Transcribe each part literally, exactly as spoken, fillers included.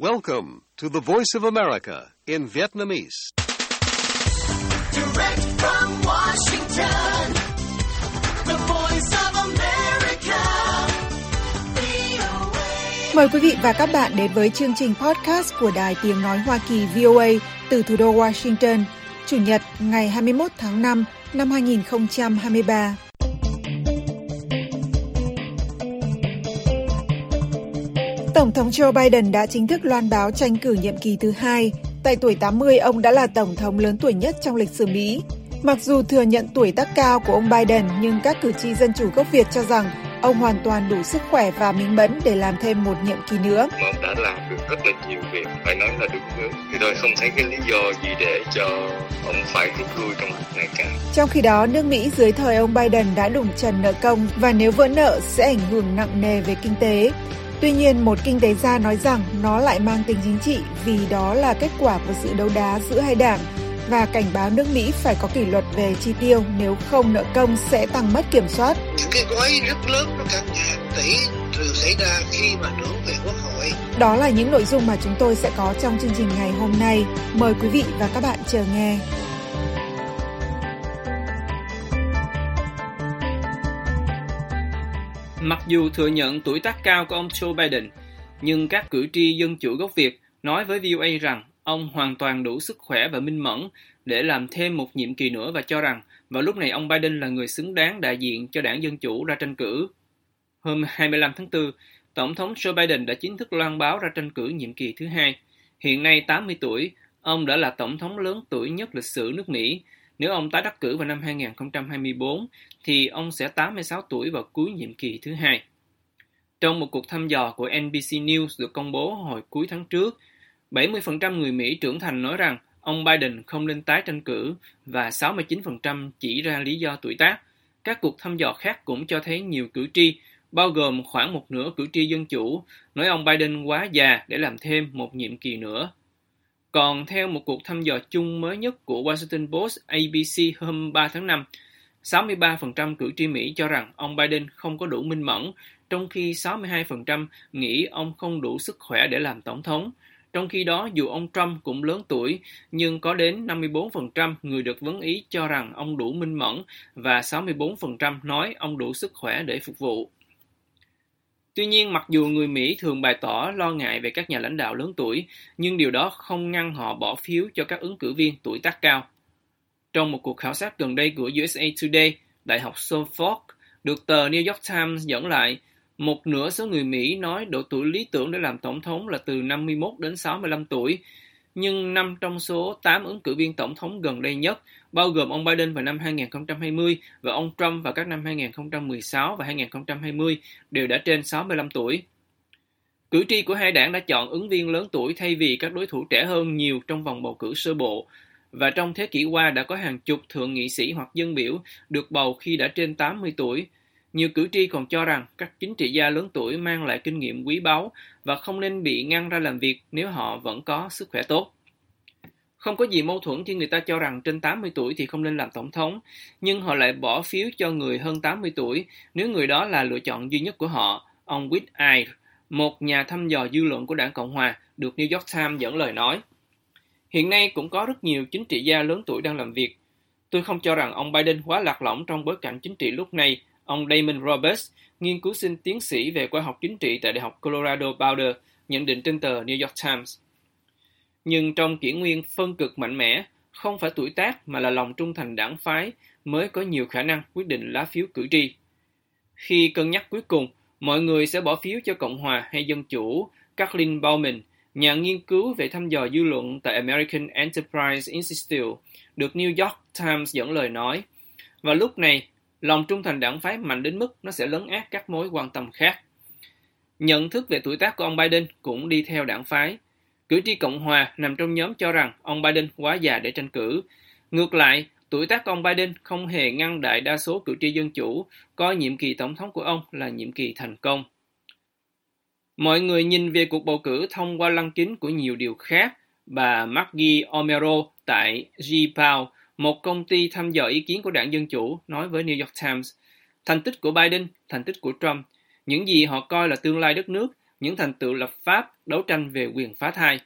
Welcome to the Voice of America in Vietnamese. Direct from Washington, the Voice of America, vê o a. Mời quý vị và các bạn đến với chương trình podcast của Đài Tiếng Nói Hoa Kỳ vê o a từ thủ đô Washington, Chủ nhật ngày hai mươi mốt tháng năm năm hai nghìn không trăm hai mươi ba. Tổng thống Joe Biden đã chính thức loan báo tranh cử nhiệm kỳ thứ hai. Tại tuổi tám mươi, ông đã là tổng thống lớn tuổi nhất trong lịch sử Mỹ. Mặc dù thừa nhận tuổi tác cao của ông Biden, nhưng các cử tri Dân chủ gốc Việt cho rằng ông hoàn toàn đủ sức khỏe và minh mẫn để làm thêm một nhiệm kỳ nữa. Ông đã làm được rất là nhiều việc, phải nói là đúng hướng. Thì tôi không thấy cái lý do gì để cho ông phải rút lui trong lúc này cả. Trong khi đó, nước Mỹ dưới thời ông Biden đã đụng trần nợ công và nếu vỡ nợ sẽ ảnh hưởng nặng nề về kinh tế. Tuy nhiên, một kinh tế gia nói rằng nó lại mang tính chính trị vì đó là kết quả của sự đấu đá giữa hai đảng và cảnh báo nước Mỹ phải có kỷ luật về chi tiêu, nếu không nợ công sẽ tăng mất kiểm soát. Những cái gói rất lớn nó cả ngàn tỷ thường xảy ra khi mà trở về Quốc hội. Đó là những nội dung mà chúng tôi sẽ có trong chương trình ngày hôm nay. Mời quý vị và các bạn chờ nghe. Mặc dù thừa nhận tuổi tác cao của ông Joe Biden, nhưng các cử tri Dân chủ gốc Việt nói với vê o a rằng ông hoàn toàn đủ sức khỏe và minh mẫn để làm thêm một nhiệm kỳ nữa và cho rằng vào lúc này ông Biden là người xứng đáng đại diện cho đảng Dân chủ ra tranh cử. Hôm hai mươi lăm tháng tư, Tổng thống Joe Biden đã chính thức loan báo ra tranh cử nhiệm kỳ thứ hai. Hiện nay tám mươi tuổi, ông đã là tổng thống lớn tuổi nhất lịch sử nước Mỹ. Nếu ông tái đắc cử vào năm hai nghìn không trăm hai mươi bốn, thì ông sẽ tám mươi sáu tuổi vào cuối nhiệm kỳ thứ hai. Trong một cuộc thăm dò của en bê xê News được công bố hồi cuối tháng trước, bảy mươi phần trăm người Mỹ trưởng thành nói rằng ông Biden không nên tái tranh cử và sáu mươi chín phần trăm chỉ ra lý do tuổi tác. Các cuộc thăm dò khác cũng cho thấy nhiều cử tri, bao gồm khoảng một nửa cử tri Dân chủ, nói ông Biden quá già để làm thêm một nhiệm kỳ nữa. Còn theo một cuộc thăm dò chung mới nhất của Washington Post a bê xê hôm ba tháng năm, sáu mươi ba phần trăm cử tri Mỹ cho rằng ông Biden không có đủ minh mẫn, trong khi sáu mươi hai phần trăm nghĩ ông không đủ sức khỏe để làm tổng thống. Trong khi đó, dù ông Trump cũng lớn tuổi, nhưng có đến năm mươi bốn phần trăm người được vấn ý cho rằng ông đủ minh mẫn và sáu mươi bốn phần trăm nói ông đủ sức khỏe để phục vụ. Tuy nhiên, mặc dù người Mỹ thường bày tỏ lo ngại về các nhà lãnh đạo lớn tuổi, nhưng điều đó không ngăn họ bỏ phiếu cho các ứng cử viên tuổi tác cao. Trong một cuộc khảo sát gần đây của u ét a Today, Đại học Suffolk được tờ New York Times dẫn lại, một nửa số người Mỹ nói độ tuổi lý tưởng để làm tổng thống là từ năm mươi mốt đến sáu mươi lăm tuổi, nhưng năm trong số tám ứng cử viên tổng thống gần đây nhất, bao gồm ông Biden vào năm hai nghìn không trăm hai mươi và ông Trump vào các năm hai nghìn không trăm mười sáu và hai nghìn không trăm hai mươi, đều đã trên sáu mươi lăm tuổi. Cử tri của hai đảng đã chọn ứng viên lớn tuổi thay vì các đối thủ trẻ hơn nhiều trong vòng bầu cử sơ bộ, và trong thế kỷ qua đã có hàng chục thượng nghị sĩ hoặc dân biểu được bầu khi đã trên tám mươi tuổi. Nhiều cử tri còn cho rằng các chính trị gia lớn tuổi mang lại kinh nghiệm quý báu và không nên bị ngăn ra làm việc nếu họ vẫn có sức khỏe tốt. Không có gì mâu thuẫn khi người ta cho rằng trên tám mươi tuổi thì không nên làm tổng thống, nhưng họ lại bỏ phiếu cho người hơn tám mươi tuổi nếu người đó là lựa chọn duy nhất của họ, ông Whit Eyre, một nhà thăm dò dư luận của đảng Cộng Hòa, được New York Times dẫn lời nói. Hiện nay cũng có rất nhiều chính trị gia lớn tuổi đang làm việc. Tôi không cho rằng ông Biden quá lạc lõng trong bối cảnh chính trị lúc này, ông Damon Roberts, nghiên cứu sinh tiến sĩ về khoa học chính trị tại Đại học Colorado Boulder, nhận định trên tờ New York Times. Nhưng trong kỷ nguyên phân cực mạnh mẽ, không phải tuổi tác mà là lòng trung thành đảng phái mới có nhiều khả năng quyết định lá phiếu cử tri. Khi cân nhắc cuối cùng, mọi người sẽ bỏ phiếu cho Cộng hòa hay Dân chủ, Kathleen Bowman, nhà nghiên cứu về thăm dò dư luận tại American Enterprise Institute, được New York Times dẫn lời nói. Và lúc này, lòng trung thành đảng phái mạnh đến mức nó sẽ lấn át các mối quan tâm khác. Nhận thức về tuổi tác của ông Biden cũng đi theo đảng phái. Cử tri Cộng hòa nằm trong nhóm cho rằng ông Biden quá già để tranh cử. Ngược lại, tuổi tác của ông Biden không hề ngăn đại đa số cử tri Dân chủ coi nhiệm kỳ tổng thống của ông là nhiệm kỳ thành công. Mọi người nhìn về cuộc bầu cử thông qua lăng kính của nhiều điều khác, bà Maggie Omero tại G-Pow, một công ty thăm dò ý kiến của đảng Dân chủ, nói với New York Times, thành tích của Biden, thành tích của Trump, những gì họ coi là tương lai đất nước, những thành tựu lập pháp, đấu tranh về quyền phá thai.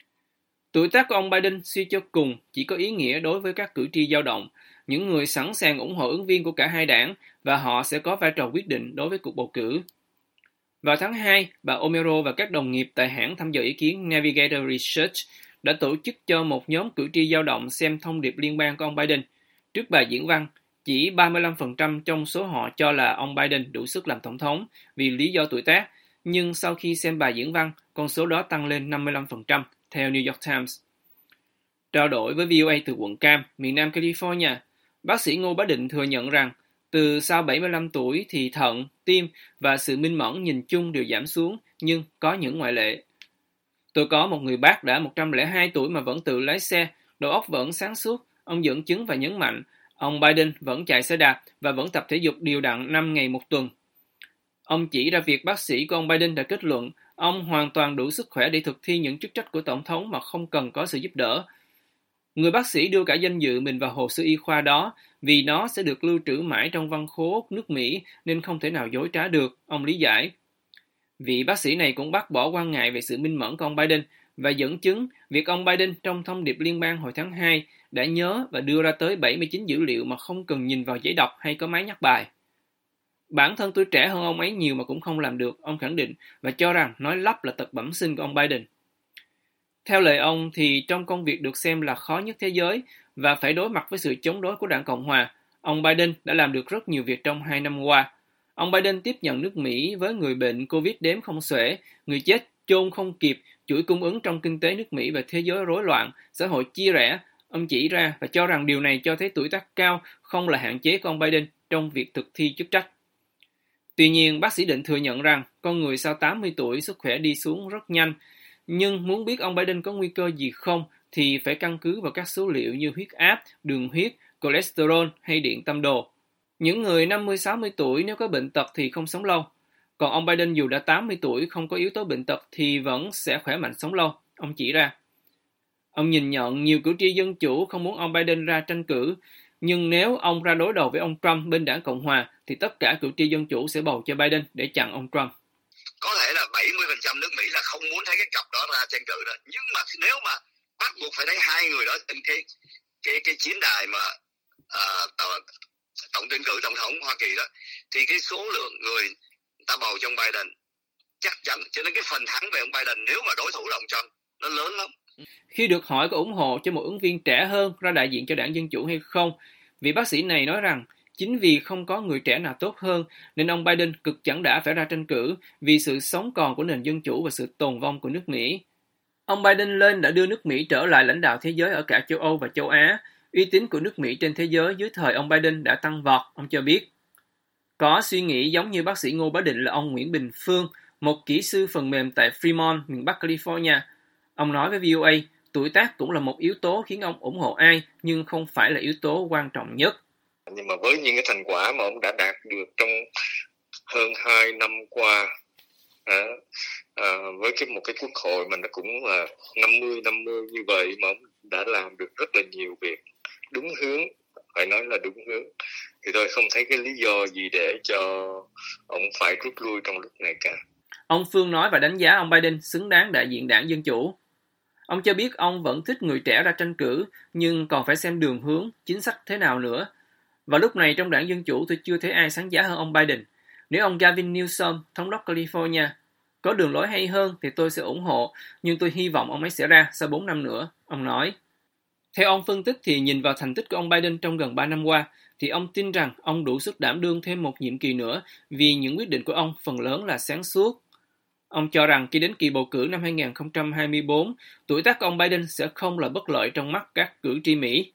Tuổi tác của ông Biden suy cho cùng chỉ có ý nghĩa đối với các cử tri dao động, những người sẵn sàng ủng hộ ứng viên của cả hai đảng, và họ sẽ có vai trò quyết định đối với cuộc bầu cử. Vào tháng hai, bà Omero và các đồng nghiệp tại hãng thăm dò ý kiến Navigator Research đã tổ chức cho một nhóm cử tri dao động xem thông điệp liên bang của ông Biden. Trước bài diễn văn, chỉ ba mươi lăm phần trăm trong số họ cho là ông Biden đủ sức làm tổng thống vì lý do tuổi tác, nhưng sau khi xem bài diễn văn, con số đó tăng lên năm mươi lăm phần trăm, theo New York Times. Trao đổi với vê o a từ quận Cam, miền Nam California, bác sĩ Ngô Bá Định thừa nhận rằng từ sau bảy mươi lăm tuổi thì thận, tim và sự minh mẫn nhìn chung đều giảm xuống, nhưng có những ngoại lệ. Tôi có một người bác đã một trăm lẻ hai tuổi mà vẫn tự lái xe, đầu óc vẫn sáng suốt, ông dẫn chứng và nhấn mạnh, ông Biden vẫn chạy xe đạp và vẫn tập thể dục đều đặn năm ngày một tuần. Ông chỉ ra việc bác sĩ của ông Biden đã kết luận ông hoàn toàn đủ sức khỏe để thực thi những chức trách của tổng thống mà không cần có sự giúp đỡ. Người bác sĩ đưa cả danh dự mình vào hồ sơ y khoa đó vì nó sẽ được lưu trữ mãi trong văn khố nước Mỹ nên không thể nào dối trá được, ông lý giải. Vị bác sĩ này cũng bác bỏ quan ngại về sự minh mẫn của ông Biden và dẫn chứng việc ông Biden trong thông điệp liên bang hồi tháng hai đã nhớ và đưa ra tới bảy mươi chín dữ liệu mà không cần nhìn vào giấy đọc hay có máy nhắc bài. Bản thân tôi trẻ hơn ông ấy nhiều mà cũng không làm được, ông khẳng định và cho rằng nói lắp là tật bẩm sinh của ông Biden. Theo lời ông thì trong công việc được xem là khó nhất thế giới và phải đối mặt với sự chống đối của đảng Cộng Hòa, ông Biden đã làm được rất nhiều việc trong hai năm qua. Ông Biden tiếp nhận nước Mỹ với người bệnh Covid đếm không xuể, người chết chôn không kịp, chuỗi cung ứng trong kinh tế nước Mỹ và thế giới rối loạn, xã hội chia rẽ. Ông chỉ ra và cho rằng điều này cho thấy tuổi tác cao không là hạn chế của ông Biden trong việc thực thi chức trách. Tuy nhiên, bác sĩ Định thừa nhận rằng con người sau tám mươi tuổi sức khỏe đi xuống rất nhanh, nhưng muốn biết ông Biden có nguy cơ gì không thì phải căn cứ vào các số liệu như huyết áp, đường huyết, cholesterol hay điện tâm đồ. Những người năm mươi sáu mươi tuổi nếu có bệnh tật thì không sống lâu. Còn ông Biden dù đã tám mươi tuổi không có yếu tố bệnh tật thì vẫn sẽ khỏe mạnh sống lâu, ông chỉ ra. Ông nhìn nhận nhiều cử tri Dân Chủ không muốn ông Biden ra tranh cử, nhưng nếu ông ra đối đầu với ông Trump bên đảng Cộng Hòa thì tất cả cử tri Dân Chủ sẽ bầu cho Biden để chặn ông Trump. Có thể là bảy mươi phần trăm nước Mỹ là không muốn thấy cái cặp đó ra tranh cử đó, nhưng mà nếu mà bắt buộc phải thấy hai người đó trên cái cái cái chiến đài mà uh, tổng tuyển cử tổng thống Hoa Kỳ đó, thì cái số lượng người ta bầu cho ông Biden chắc chắn, cho nên cái phần thắng về ông Biden nếu mà đối thủ là ông Trump nó lớn lắm. Khi được hỏi có ủng hộ cho một ứng viên trẻ hơn ra đại diện cho đảng Dân Chủ hay không, vị bác sĩ này nói rằng chính vì không có người trẻ nào tốt hơn nên ông Biden cực chẳng đã phải ra tranh cử vì sự sống còn của nền dân chủ và sự tồn vong của nước Mỹ. Ông Biden lên đã đưa nước Mỹ trở lại lãnh đạo thế giới ở cả châu Âu và châu Á. Uy tín của nước Mỹ trên thế giới dưới thời ông Biden đã tăng vọt, ông cho biết. Có suy nghĩ giống như bác sĩ Ngô Bá Định là ông Nguyễn Bình Phương, một kỹ sư phần mềm tại Fremont, miền Bắc California. Ông nói với vê o a, tuổi tác cũng là một yếu tố khiến ông ủng hộ ai, nhưng không phải là yếu tố quan trọng nhất. Nhưng mà với những cái thành quả mà ông đã đạt được trong hơn hai năm qua, à, à, với cái một cái quốc hội mà nó cũng là năm mươi năm mươi như vậy mà ông đã làm được rất là nhiều việc đúng hướng, phải nói là đúng hướng, thì tôi không thấy cái lý do gì để cho ông phải rút lui trong lúc này cả. Ông Phương nói và đánh giá ông Biden xứng đáng đại diện đảng Dân Chủ. Ông cho biết ông vẫn thích người trẻ ra tranh cử, nhưng còn phải xem đường hướng, chính sách thế nào nữa. Và lúc này trong đảng Dân Chủ tôi chưa thấy ai sáng giá hơn ông Biden. Nếu ông Gavin Newsom, thống đốc California, có đường lối hay hơn thì tôi sẽ ủng hộ, nhưng tôi hy vọng ông ấy sẽ ra sau bốn năm nữa, ông nói. Theo ông phân tích thì nhìn vào thành tích của ông Biden trong gần ba năm qua, thì ông tin rằng ông đủ sức đảm đương thêm một nhiệm kỳ nữa vì những quyết định của ông phần lớn là sáng suốt. Ông cho rằng khi đến kỳ bầu cử năm hai không hai tư, tuổi tác của ông Biden sẽ không là bất lợi trong mắt các cử tri Mỹ.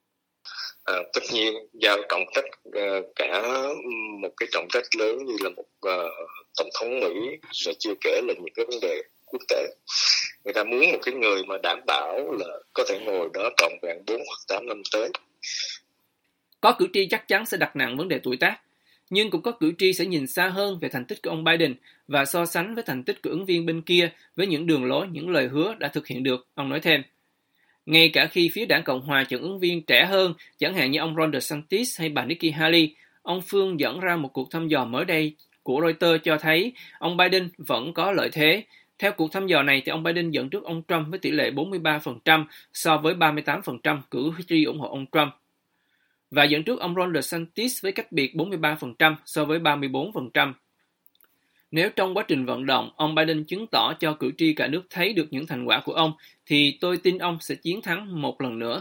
À, tất nhiên giao trọng trách uh, cả một cái trọng trách lớn như là một uh, tổng thống Mỹ, rồi chưa kể là những cái vấn đề quốc tế. Người ta muốn một cái người mà đảm bảo là có thể ngồi đó trọn vẹn bốn hoặc tám năm tới. Có cử tri chắc chắn sẽ đặt nặng vấn đề tuổi tác, nhưng cũng có cử tri sẽ nhìn xa hơn về thành tích của ông Biden và so sánh với thành tích của ứng viên bên kia với những đường lối, những lời hứa đã thực hiện được, ông nói thêm. Ngay cả khi phía đảng Cộng Hòa chọn ứng viên trẻ hơn, chẳng hạn như ông Ron DeSantis hay bà Nikki Haley, ông Phương dẫn ra một cuộc thăm dò mới đây của Reuters cho thấy ông Biden vẫn có lợi thế. Theo cuộc thăm dò này, thì ông Biden dẫn trước ông Trump với tỷ lệ bốn mươi ba phần trăm so với ba mươi tám phần trăm cử tri ủng hộ ông Trump, và dẫn trước ông Ron DeSantis với cách biệt bốn mươi ba phần trăm so với ba mươi bốn phần trăm. Nếu trong quá trình vận động, ông Biden chứng tỏ cho cử tri cả nước thấy được những thành quả của ông, thì tôi tin ông sẽ chiến thắng một lần nữa.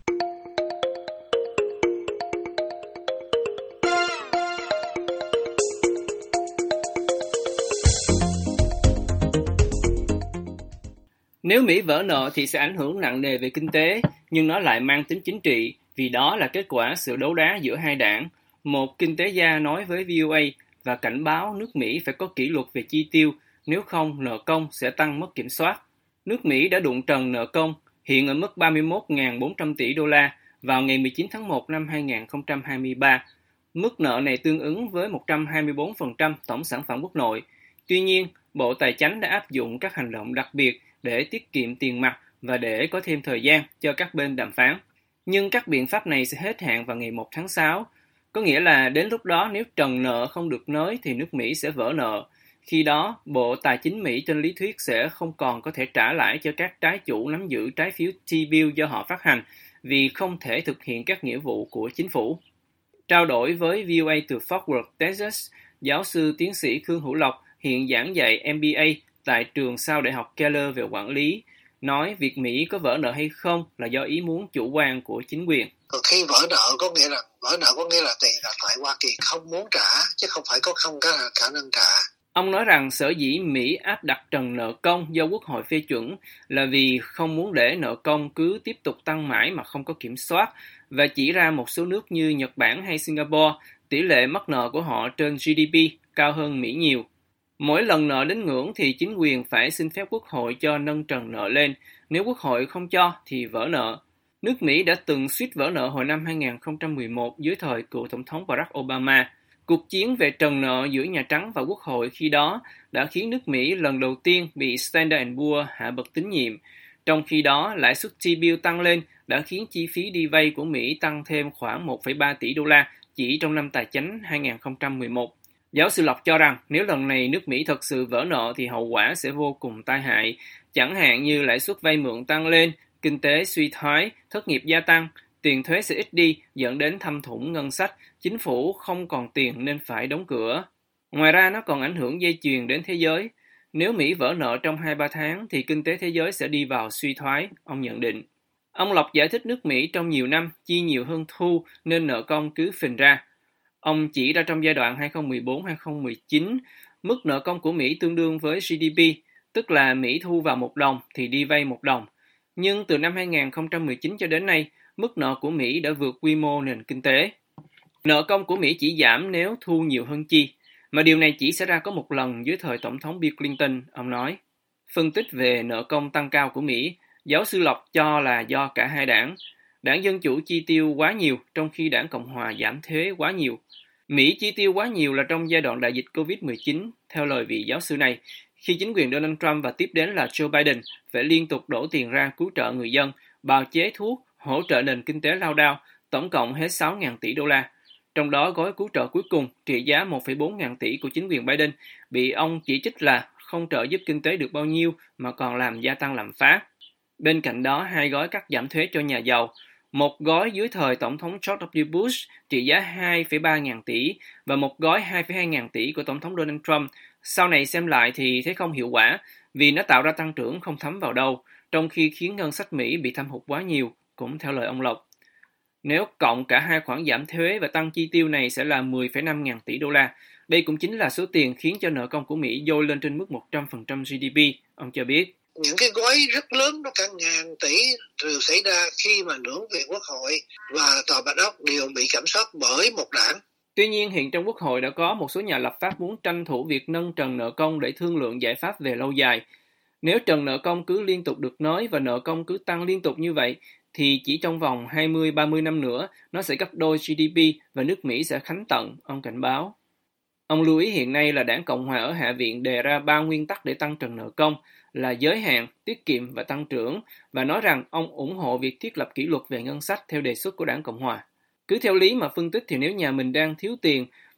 Nếu Mỹ vỡ nợ thì sẽ ảnh hưởng nặng nề về kinh tế, nhưng nó lại mang tính chính trị, vì đó là kết quả sự đấu đá giữa hai đảng. Một kinh tế gia nói với vê o a và cảnh báo nước Mỹ phải có kỷ luật về chi tiêu, nếu không nợ công sẽ tăng mất kiểm soát. Nước Mỹ đã đụng trần nợ công, hiện ở mức ba mươi mốt nghìn bốn trăm tỷ đô la vào ngày mười chín tháng một năm hai nghìn không trăm hai mươi ba. Mức nợ này tương ứng với một trăm hai mươi bốn phần trăm tổng sản phẩm quốc nội. Tuy nhiên, Bộ Tài chánh đã áp dụng các hành động đặc biệt để tiết kiệm tiền mặt và để có thêm thời gian cho các bên đàm phán. Nhưng các biện pháp này sẽ hết hạn vào ngày một tháng sáu. Có nghĩa là đến lúc đó nếu trần nợ không được nới thì nước Mỹ sẽ vỡ nợ. Khi đó, Bộ Tài chính Mỹ trên lý thuyết sẽ không còn có thể trả lãi cho các trái chủ nắm giữ trái phiếu T-bill do họ phát hành vì không thể thực hiện các nghĩa vụ của chính phủ. Trao đổi với vê o a từ Fort Worth, Texas, giáo sư tiến sĩ Khương Hữu Lộc hiện giảng dạy em bê a tại trường sau Đại học Keller về quản lý, nói việc Mỹ có vỡ nợ hay không là do ý muốn chủ quan của chính quyền. Khi vỡ nợ có nghĩa là vỡ nợ có nghĩa là tiền là tại Hoa Kỳ không muốn trả, chứ không phải có không có khả năng trả. Ông nói rằng sở dĩ Mỹ áp đặt trần nợ công do Quốc hội phê chuẩn là vì không muốn để nợ công cứ tiếp tục tăng mãi mà không có kiểm soát, và chỉ ra một số nước như Nhật Bản hay Singapore, tỷ lệ mắc nợ của họ trên giê đê pê cao hơn Mỹ nhiều. Mỗi lần nợ đến ngưỡng thì chính quyền phải xin phép Quốc hội cho nâng trần nợ lên, nếu Quốc hội không cho thì vỡ nợ. Nước Mỹ đã từng suýt vỡ nợ hồi năm hai nghìn không trăm mười một dưới thời cựu Tổng thống Barack Obama. Cuộc chiến về trần nợ giữa Nhà Trắng và Quốc hội khi đó đã khiến nước Mỹ lần đầu tiên bị Standard and Poor's hạ bậc tín nhiệm. Trong khi đó, lãi suất T-bill tăng lên đã khiến chi phí đi vay của Mỹ tăng thêm khoảng một phẩy ba tỷ đô la chỉ trong năm tài chính hai nghìn không trăm mười một. Giáo sư Lộc cho rằng nếu lần này nước Mỹ thật sự vỡ nợ thì hậu quả sẽ vô cùng tai hại, chẳng hạn như lãi suất vay mượn tăng lên, kinh tế suy thoái, thất nghiệp gia tăng, tiền thuế sẽ ít đi dẫn đến thâm thủng ngân sách, chính phủ không còn tiền nên phải đóng cửa. Ngoài ra nó còn ảnh hưởng dây chuyền đến thế giới. Nếu Mỹ vỡ nợ trong hai ba tháng thì kinh tế thế giới sẽ đi vào suy thoái, ông nhận định. Ông Lộc giải thích nước Mỹ trong nhiều năm chi nhiều hơn thu nên nợ công cứ phình ra. Ông chỉ ra trong giai đoạn hai nghìn không trăm mười bốn đến hai nghìn không trăm mười chín, mức nợ công của Mỹ tương đương với giê đê pê, tức là Mỹ thu vào một đồng thì đi vay một đồng. Nhưng từ năm hai nghìn không trăm mười chín cho đến nay, mức nợ của Mỹ đã vượt quy mô nền kinh tế. Nợ công của Mỹ chỉ giảm nếu thu nhiều hơn chi, mà điều này chỉ xảy ra có một lần dưới thời Tổng thống Bill Clinton, ông nói. Phân tích về nợ công tăng cao của Mỹ, giáo sư Lộc cho là do cả hai đảng. Đảng Dân Chủ chi tiêu quá nhiều, trong khi đảng Cộng Hòa giảm thuế quá nhiều. Mỹ chi tiêu quá nhiều là trong giai đoạn đại dịch covid mười chín, theo lời vị giáo sư này, khi chính quyền Donald Trump và tiếp đến là Joe Biden phải liên tục đổ tiền ra cứu trợ người dân, bào chế thuốc, hỗ trợ nền kinh tế lao đao, tổng cộng hết sáu nghìn tỷ đô la. Trong đó gói cứu trợ cuối cùng trị giá một phẩy bốn nghìn tỷ của chính quyền Biden bị ông chỉ trích là không trợ giúp kinh tế được bao nhiêu mà còn làm gia tăng lạm phát. Bên cạnh đó, hai gói cắt giảm thuế cho nhà giàu, một gói dưới thời Tổng thống George W. Bush trị giá hai phẩy ba nghìn tỷ và một gói hai phẩy hai nghìn tỷ của Tổng thống Donald Trump. Sau này xem lại thì thấy không hiệu quả vì nó tạo ra tăng trưởng không thấm vào đâu, trong khi khiến ngân sách Mỹ bị thâm hụt quá nhiều, cũng theo lời ông Lộc. Nếu cộng cả hai khoản giảm thuế và tăng chi tiêu này sẽ là mười phẩy năm nghìn tỷ đô la. Đây cũng chính là số tiền khiến cho nợ công của Mỹ dôi lên trên mức một trăm phần trăm giê đê pê, ông cho biết. Những cái gói rất lớn, nó cả ngàn tỷ đều xảy ra khi mà lưỡng viện Quốc hội và Tòa Bạch Ốc đều bị kiểm soát bởi một đảng. Tuy nhiên, hiện trong Quốc hội đã có một số nhà lập pháp muốn tranh thủ việc nâng trần nợ công để thương lượng giải pháp về lâu dài. Nếu trần nợ công cứ liên tục được nới và nợ công cứ tăng liên tục như vậy, thì chỉ trong vòng hai mươi đến ba mươi năm nữa, nó sẽ gấp đôi giê đê pê và nước Mỹ sẽ khánh tận, ông cảnh báo. Ông lưu ý hiện nay là đảng Cộng hòa ở Hạ viện đề ra ba nguyên tắc để tăng trần nợ công là giới hạn, tiết kiệm và tăng trưởng, và nói rằng ông ủng hộ việc thiết lập kỷ luật về ngân sách theo đề xuất của đảng Cộng hòa. Cứ theo lý mà phân tích thì nếu nhà mình đang thiếu tiền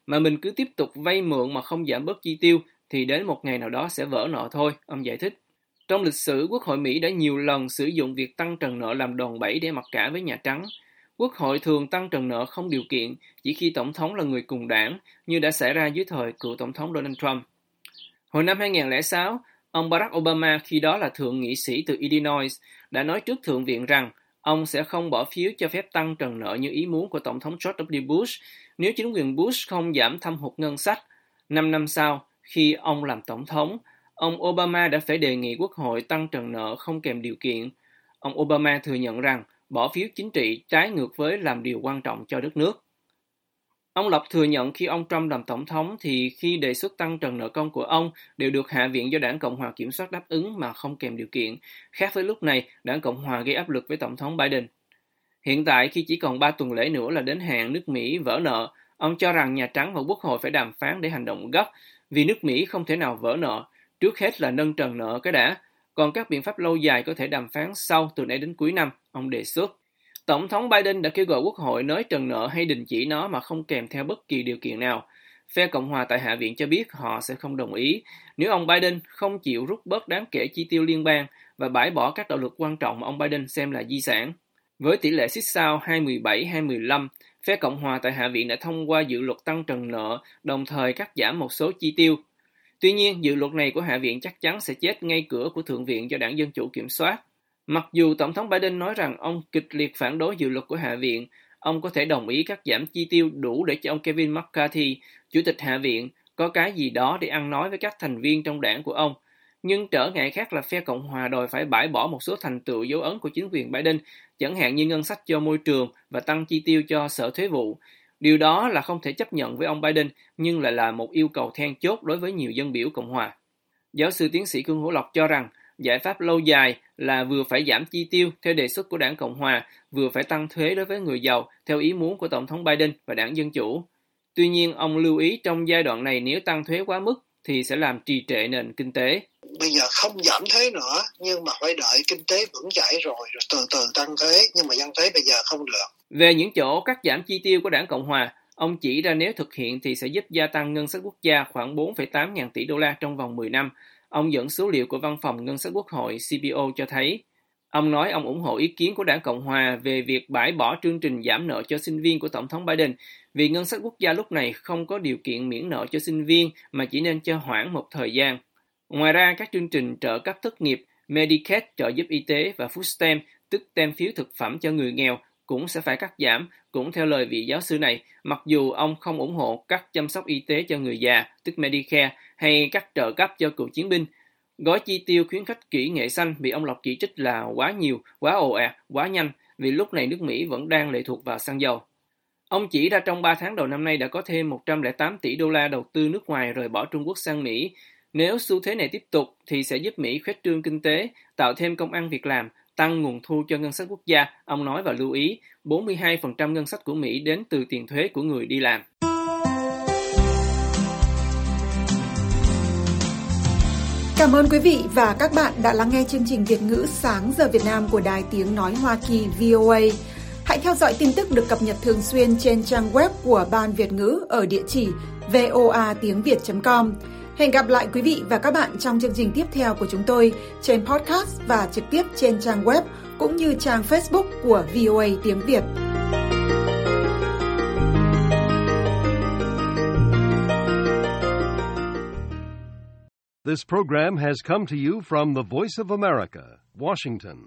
mà mình cứ tiếp tục vay mượn mà không giảm bớt chi tiêu thì đến một ngày nào đó sẽ vỡ nợ thôi, ông giải thích. Trong lịch sử, Quốc hội Mỹ đã nhiều lần sử dụng việc tăng trần nợ làm đòn bẩy để mặc cả với Nhà Trắng. Quốc hội thường tăng trần nợ không điều kiện chỉ khi Tổng thống là người cùng đảng, như đã xảy ra dưới thời cựu Tổng thống Donald Trump. Hồi năm hai không không sáu, ông Barack Obama, khi đó là thượng nghị sĩ từ Illinois, đã nói trước Thượng viện rằng ông sẽ không bỏ phiếu cho phép tăng trần nợ như ý muốn của Tổng thống George W. Bush nếu chính quyền Bush không giảm thâm hụt ngân sách. Năm năm sau, khi ông làm Tổng thống, ông Obama đã phải đề nghị Quốc hội tăng trần nợ không kèm điều kiện. Ông Obama thừa nhận rằng bỏ phiếu chính trị trái ngược với làm điều quan trọng cho đất nước. Ông Lộc thừa nhận khi ông Trump làm Tổng thống thì khi đề xuất tăng trần nợ công của ông đều được Hạ viện do Đảng Cộng hòa kiểm soát đáp ứng mà không kèm điều kiện, khác với lúc này Đảng Cộng hòa gây áp lực với Tổng thống Biden. Hiện tại khi chỉ còn ba tuần lễ nữa là đến hạn nước Mỹ vỡ nợ, ông cho rằng Nhà Trắng và Quốc hội phải đàm phán để hành động gấp vì nước Mỹ không thể nào vỡ nợ, trước hết là nâng trần nợ cái đã, còn các biện pháp lâu dài có thể đàm phán sau từ nay đến cuối năm, ông đề xuất. Tổng thống Biden đã kêu gọi Quốc hội nới trần nợ hay đình chỉ nó mà không kèm theo bất kỳ điều kiện nào. Phe Cộng hòa tại Hạ viện cho biết họ sẽ không đồng ý nếu ông Biden không chịu rút bớt đáng kể chi tiêu liên bang và bãi bỏ các đạo luật quan trọng mà ông Biden xem là di sản. Với tỷ lệ xích sao hai mươi bảy hai mươi lăm, phe Cộng hòa tại Hạ viện đã thông qua dự luật tăng trần nợ, đồng thời cắt giảm một số chi tiêu. Tuy nhiên, dự luật này của Hạ viện chắc chắn sẽ chết ngay cửa của Thượng viện do Đảng Dân Chủ kiểm soát. Mặc dù Tổng thống Biden nói rằng ông kịch liệt phản đối dự luật của Hạ viện, ông có thể đồng ý cắt giảm chi tiêu đủ để cho ông Kevin McCarthy, Chủ tịch Hạ viện, có cái gì đó để ăn nói với các thành viên trong đảng của ông. Nhưng trở ngại khác là phe Cộng hòa đòi phải bãi bỏ một số thành tựu dấu ấn của chính quyền Biden, chẳng hạn như ngân sách cho môi trường và tăng chi tiêu cho Sở Thuế vụ. Điều đó là không thể chấp nhận với ông Biden, nhưng lại là một yêu cầu then chốt đối với nhiều dân biểu Cộng hòa. Giáo sư tiến sĩ Khương Hữu Lộc cho rằng, giải pháp lâu dài là vừa phải giảm chi tiêu theo đề xuất của Đảng Cộng hòa, vừa phải tăng thuế đối với người giàu theo ý muốn của Tổng thống Biden và Đảng Dân Chủ. Tuy nhiên, ông lưu ý trong giai đoạn này nếu tăng thuế quá mức thì sẽ làm trì trệ nền kinh tế. Bây giờ không giảm thuế nữa, nhưng mà phải đợi kinh tế vững chãi rồi, rồi từ từ tăng thuế, nhưng mà tăng thuế bây giờ không được. Về những chỗ cắt giảm chi tiêu của Đảng Cộng hòa, ông chỉ ra nếu thực hiện thì sẽ giúp gia tăng ngân sách quốc gia khoảng bốn phẩy tám ngàn tỷ đô la trong vòng mười năm. Ông dẫn số liệu của Văn phòng Ngân sách Quốc hội C B O cho thấy. Ông nói ông ủng hộ ý kiến của Đảng Cộng hòa về việc bãi bỏ chương trình giảm nợ cho sinh viên của Tổng thống Biden, vì ngân sách quốc gia lúc này không có điều kiện miễn nợ cho sinh viên mà chỉ nên cho hoãn một thời gian. Ngoài ra, các chương trình trợ cấp thất nghiệp, Medicaid, trợ giúp y tế và Food Stamp, tức tem phiếu thực phẩm cho người nghèo, cũng sẽ phải cắt giảm, cũng theo lời vị giáo sư này, mặc dù ông không ủng hộ cắt chăm sóc y tế cho người già, tức Medicare, hay cắt trợ cấp cho cựu chiến binh. Gói chi tiêu khuyến khích kỹ nghệ xanh bị ông Lộc chỉ trích là quá nhiều, quá ồ ạt, quá nhanh, vì lúc này nước Mỹ vẫn đang lệ thuộc vào xăng dầu. Ông chỉ ra trong ba tháng đầu năm nay đã có thêm một trăm lẻ tám tỷ đô la đầu tư nước ngoài rời bỏ Trung Quốc sang Mỹ. Nếu xu thế này tiếp tục thì sẽ giúp Mỹ khuếch trương kinh tế, tạo thêm công ăn việc làm, tăng nguồn thu cho ngân sách quốc gia. Ông nói và lưu ý, bốn mươi hai phần trăm ngân sách của Mỹ đến từ tiền thuế của người đi làm. Cảm ơn quý vị và các bạn đã lắng nghe chương trình Việt ngữ Sáng giờ Việt Nam của Đài Tiếng Nói Hoa Kỳ V O A. Hãy theo dõi tin tức được cập nhật thường xuyên trên trang web của Ban Việt ngữ ở địa chỉ voa tiếng việt chấm com. Hẹn gặp lại quý vị và các bạn trong chương trình tiếp theo của chúng tôi trên podcast và trực tiếp trên trang web cũng như trang Facebook của V O A Tiếng Việt. This program has come to you from the Voice of America, Washington.